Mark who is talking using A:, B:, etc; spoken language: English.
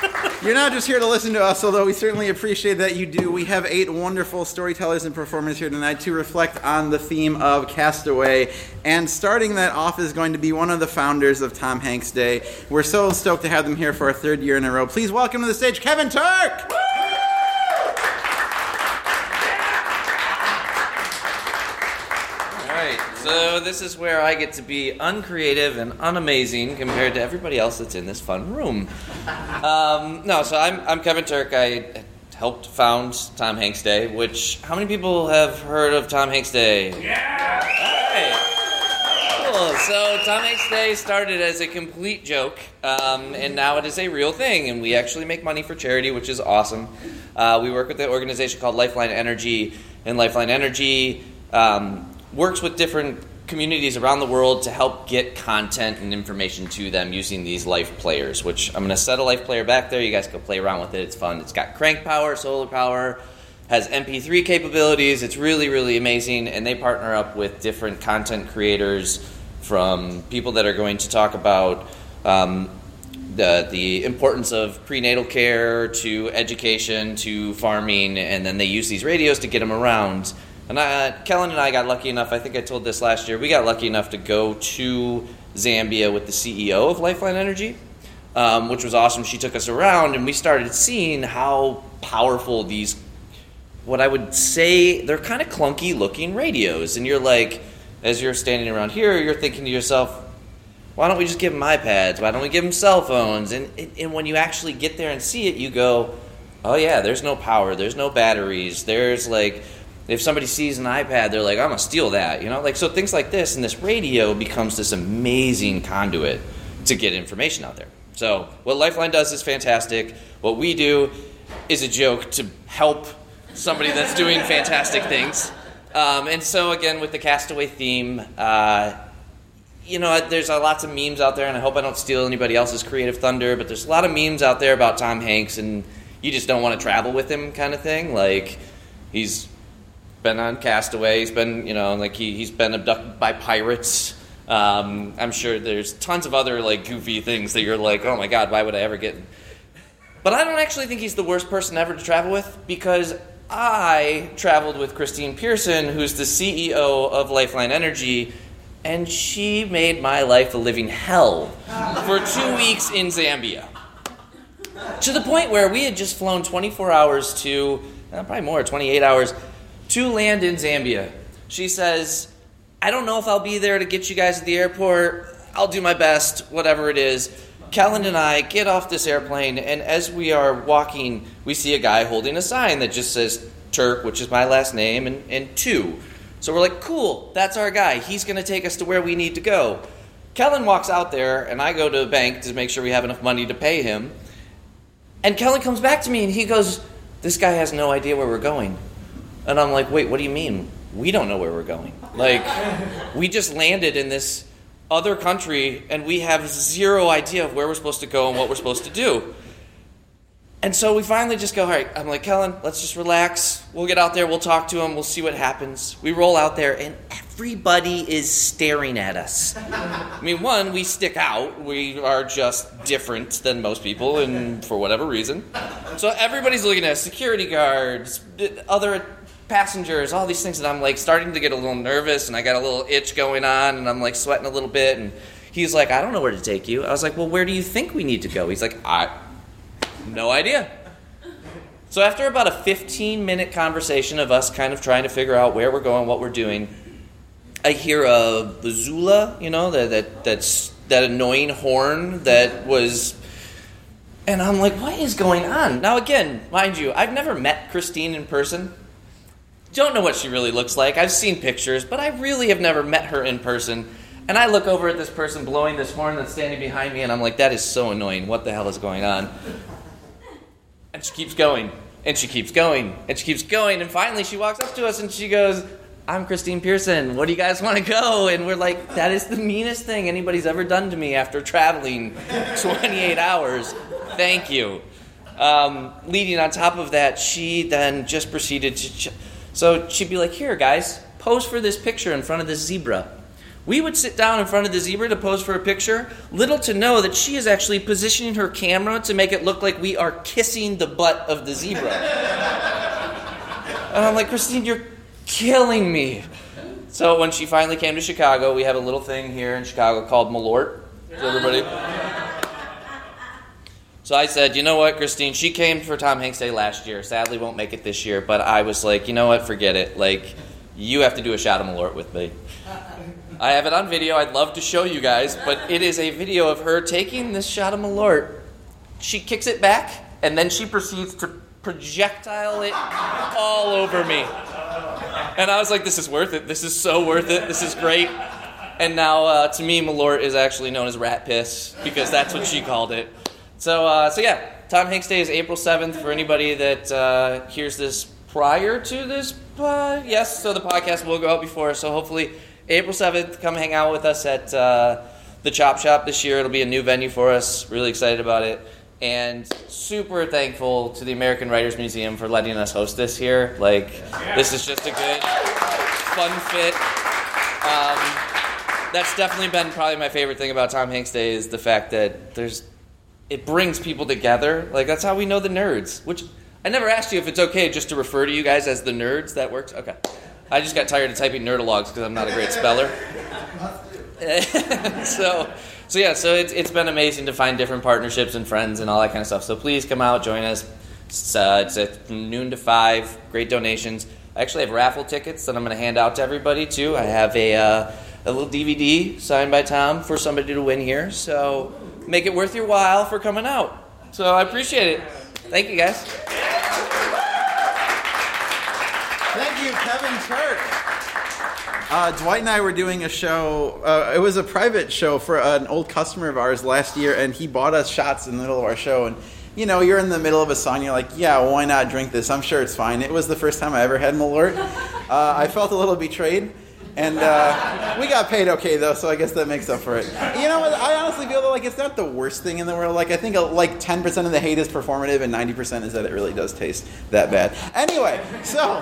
A: You're not just here to listen to us, although we certainly appreciate that you do. We have 8 wonderful storytellers and performers here tonight to reflect on the theme of Castaway. And starting that off is going to be one of the founders of Tom Hanks Day. We're so stoked to have them here for our 3rd year in a row. Please welcome to the stage Kevin Turk!
B: So this is where I get to be uncreative and unamazing compared to everybody else that's in this fun room. So I'm Kevin Turk. I helped found Tom Hanks Day, which, how many people have heard of Tom Hanks Day? Yeah! All right. Cool. So Tom Hanks Day started as a complete joke, and now it is a real thing, and we actually make money for charity, which is awesome. We work with an organization called Lifeline Energy, and Lifeline Energy works with different communities around the world to help get content and information to them using these life players, which I'm going to set a life player back there. You guys go play around with it. It's fun. It's got crank power, solar power, has MP3 capabilities. It's really, really amazing, and they partner up with different content creators, from people that are going to talk about the importance of prenatal care to education to farming, and then they use these radios to get them around. And Kellen and I got lucky enough, I think I told this last year, we got lucky enough to go to Zambia with the CEO of Lifeline Energy, which was awesome. She took us around, and we started seeing how powerful these, what I would say, they're kind of clunky looking radios. And you're like, as you're standing around here, you're thinking to yourself, why don't we just give them iPads? Why don't we give them cell phones? And when you actually get there and see it, you go, oh yeah, there's no power, there's no batteries, there's like, if somebody sees an iPad, they're like, I'm going to steal that, you know? Like, so things like this, and this radio becomes this amazing conduit to get information out there. So what Lifeline does is fantastic. What we do is a joke to help somebody that's doing fantastic things. And so, again, with the Castaway theme, there's lots of memes out there, and I hope I don't steal anybody else's creative thunder, but there's a lot of memes out there about Tom Hanks, and you just don't want to travel with him kind of thing. Like, he's been on Castaway. He's been, he's been abducted by pirates. I'm sure there's tons of other, goofy things that you're like, oh my God, why would I ever get... But I don't actually think he's the worst person ever to travel with, because I traveled with Christine Pearson, who's the CEO of Lifeline Energy, and she made my life a living hell for 2 weeks in Zambia. To the point where we had just flown 24 hours to, probably more, 28 hours, to land in Zambia. She says, I don't know if I'll be there to get you guys at the airport. I'll do my best, whatever it is. Kellen and I get off this airplane, and as we are walking, we see a guy holding a sign that just says Turk, which is my last name, and 2. So we're like, cool, that's our guy. He's going to take us to where we need to go. Kellen walks out there, and I go to the bank to make sure we have enough money to pay him. And Kellen comes back to me, and he goes, this guy has no idea where we're going. And I'm like, wait, what do you mean? We don't know where we're going. We just landed in this other country, and we have zero idea of where we're supposed to go and what we're supposed to do. And so we finally just go, all right, I'm like, Kellen, let's just relax. We'll get out there, we'll talk to him, we'll see what happens. We roll out there, and everybody is staring at us. I mean, one, we stick out. We are just different than most people, and for whatever reason. So everybody's looking at us, security guards, other passengers, all these things, and I'm starting to get a little nervous, and I got a little itch going on, and I'm sweating a little bit, and he's like, I don't know where to take you. I was like, well, where do you think we need to go? He's like, no idea. So after about a 15-minute conversation of us kind of trying to figure out where we're going, what we're doing, I hear a bazoola, that annoying horn that was... And I'm like, what is going on? Now again, mind you, I've never met Christine in person. Don't know what she really looks like. I've seen pictures, but I really have never met her in person. And I look over at this person blowing this horn that's standing behind me, and I'm like, that is so annoying. What the hell is going on? And she keeps going, and she keeps going, and she keeps going, and finally she walks up to us and she goes, I'm Christine Pearson. What do you guys want to go? And we're like, that is the meanest thing anybody's ever done to me after traveling 28 hours. Thank you. Leading on top of that, she then just proceeded to... So she'd be like, here, guys, pose for this picture in front of this zebra. We would sit down in front of the zebra to pose for a picture, little to know that she is actually positioning her camera to make it look like we are kissing the butt of the zebra. And I'm like, Christine, you're killing me. So when she finally came to Chicago, we have a little thing here in Chicago called Malort. So everybody. So I said, you know what, Christine, she came for Tom Hanks Day last year. Sadly won't make it this year. But I was like, you know what, forget it. Like, you have to do a shot of Malort with me. I have it on video. I'd love to show you guys. But it is a video of her taking this shot of Malort. She kicks it back, and then she proceeds to projectile it all over me. And I was like, this is worth it. This is so worth it. This is great. And now, to me, Malort is actually known as rat piss, because that's what she called it. So yeah, Tom Hanks Day is April 7th for anybody that hears this prior to this. Yes, so the podcast will go out before. So hopefully April 7th, come hang out with us at the Chop Shop this year. It'll be a new venue for us. Really excited about it. And super thankful to the American Writers Museum for letting us host this here. Like, this is just a good, fun fit. That's definitely been probably my favorite thing about Tom Hanks Day is the fact that it brings people together. Like, that's how we know the nerds. Which, I never asked you if it's okay just to refer to you guys as the nerds. That works? Okay. I just got tired of typing nerdalogs because I'm not a great speller. So it's been amazing to find different partnerships and friends and all that kind of stuff. So please come out, join us. It's at noon to 5. Great donations. I actually have raffle tickets that I'm going to hand out to everybody too. I have a little DVD signed by Tom for somebody to win here. So make it worth your while for coming out. So I appreciate it. Thank you, guys.
A: Thank you, Kevin Turk. Dwight and I were doing a show. It was a private show for an old customer of ours last year, and he bought us shots in the middle of our show. And, you know, you're in the middle of a song, you're like, yeah, why not drink this? I'm sure it's fine. It was the first time I ever had Malort. I felt a little betrayed. And we got paid okay, though, so I guess that makes up for it. You know what? I honestly feel that, like, it's not the worst thing in the world. Like, I think, like, 10% of the hate is performative and 90% is that it really does taste that bad. Anyway, so